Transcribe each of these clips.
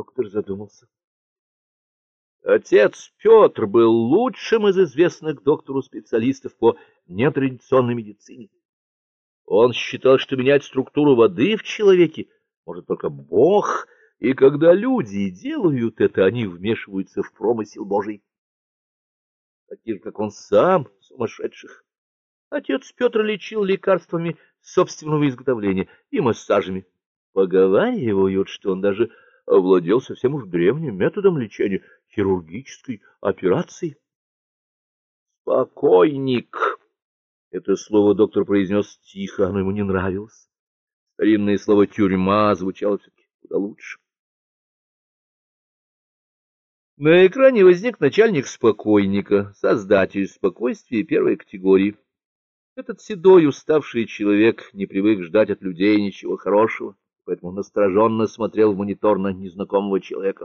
Доктор задумался. Отец Петр был лучшим из известных доктору специалистов по нетрадиционной медицине. Он считал, что менять структуру воды в человеке может только Бог, и когда люди делают это, они вмешиваются в промысел Божий. Таких, как он сам, сумасшедших. Отец Петр лечил лекарствами собственного изготовления и массажами. Поговаривают, что он даже овладел совсем уж древним методом лечения хирургической операцией. «Покойник!» Это слово доктор произнес тихо, оно ему не нравилось. Старинное слово «тюрьма» звучало все-таки куда лучше. На экране возник начальник спокойника, создатель спокойствия первой категории. Этот седой, уставший человек не привык ждать от людей ничего хорошего, поэтому настороженно смотрел в монитор на незнакомого человека.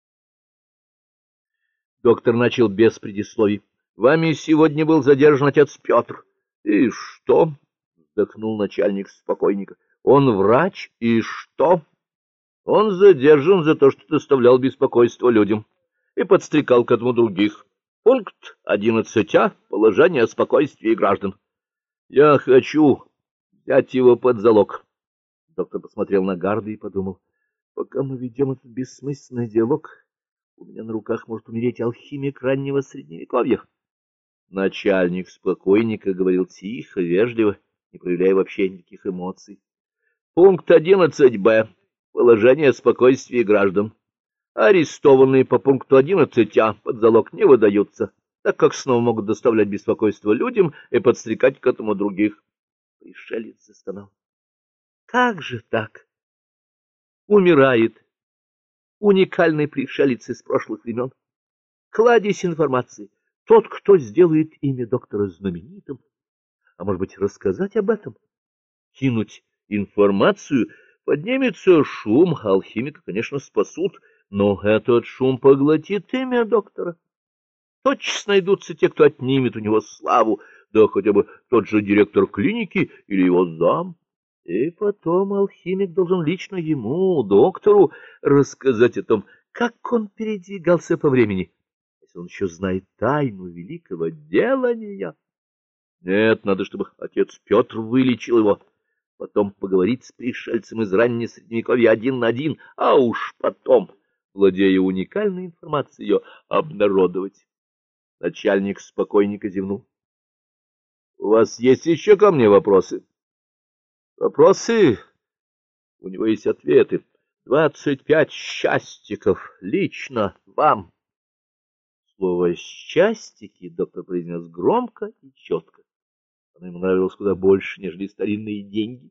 Доктор начал без предисловий. «Вами сегодня был задержан отец Петр». «И что?» — вздохнул начальник спокойника. «Он врач, и что?» «Он задержан за то, что доставлял беспокойство людям и подстрекал к этому других. Пункт 11а. Положение о спокойствии граждан. Я хочу взять его под залог». Доктор посмотрел на Гарда и подумал: пока мы ведем этот бессмысленный диалог, у меня на руках может умереть алхимик раннего средневековья. Начальник спокойника говорил тихо, вежливо, не проявляя вообще никаких эмоций. Пункт 11б. Положение спокойствия граждан. Арестованные по пункту 11а под залог не выдаются, так как снова могут доставлять беспокойство людям и подстрекать к этому других. Пришелец застонал. Как же так? Умирает уникальный пришелец из прошлых времен. Кладезь информации. Тот, кто сделает имя доктора знаменитым. А может быть, рассказать об этом? Кинуть информацию, поднимется шум, алхимика, конечно, спасут, но этот шум поглотит имя доктора. Тотчас найдутся те, кто отнимет у него славу, да хотя бы тот же директор клиники или его зам. И потом алхимик должен лично ему, доктору, рассказать о том, как он передвигался по времени, если он еще знает тайну великого делания. Нет, надо, чтобы отец Петр вылечил его, потом поговорить с пришельцем из раннего средневековья один на один, а уж потом, владея уникальной информацией, ее обнародовать. Начальник спокойненько зевнул. — У вас есть еще ко мне вопросы? — Вопросы? У него есть ответы. 25 счастиков лично вам. Слово «счастики» доктор произнес громко и четко. Оно ему нравилось куда больше, нежели старинные деньги.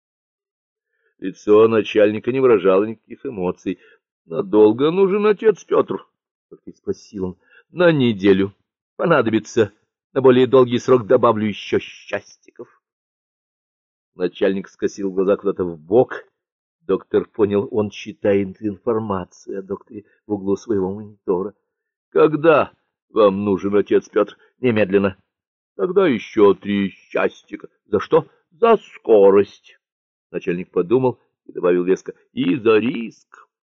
Лицо начальника не выражало никаких эмоций. — Надолго нужен отец Петр? — только и спросил он. — На неделю. Понадобится. На более долгий срок добавлю еще счастиков. Начальник скосил глаза куда-то в бок. Доктор понял, он читает информацию о докторе в углу своего монитора. — Когда вам нужен отец Петр? — Немедленно. — Тогда еще 3 счастика. — За что? — За скорость. Начальник подумал и добавил веско: — и за риск.